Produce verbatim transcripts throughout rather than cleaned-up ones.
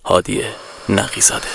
هادی نقی‌زاده.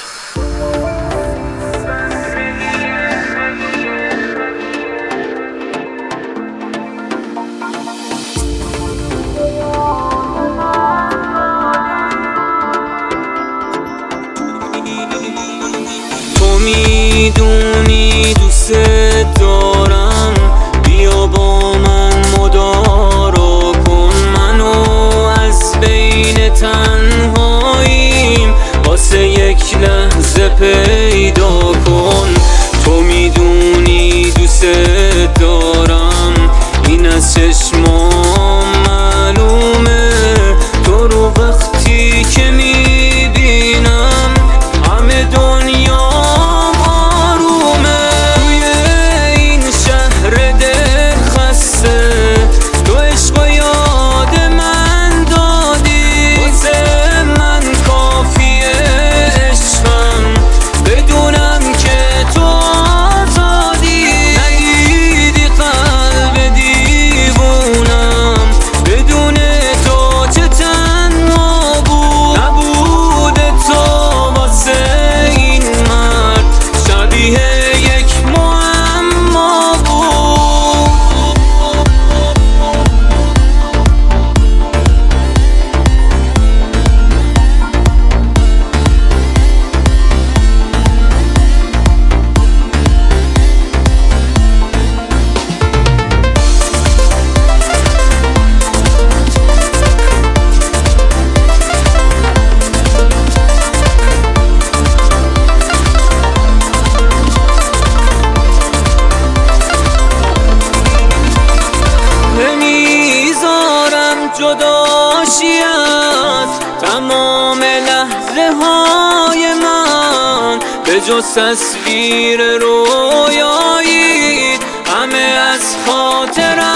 تو میدونی دوست دارم، بیا با من مدارا کن منو از بین تنهاییم، واسه یک لحظه پیدا کن. تو میدونی دوست دارم، این از چشمام معلومه، تو رو وقتی که میبینم همه دنیا آرومه. توی این شهر دل خسته تو عشق و یاد من دادی، واسه من کافیه عشقم بدونم که تو آزادی. ندیدی قلب دیوونم بدون تو چه تنها بود، نبود تو واسه این مرد شبیه یک معما بود. نمیذارم جداشی از تمام لحظه های من، به جز تصویر رویایی همه از خاطرم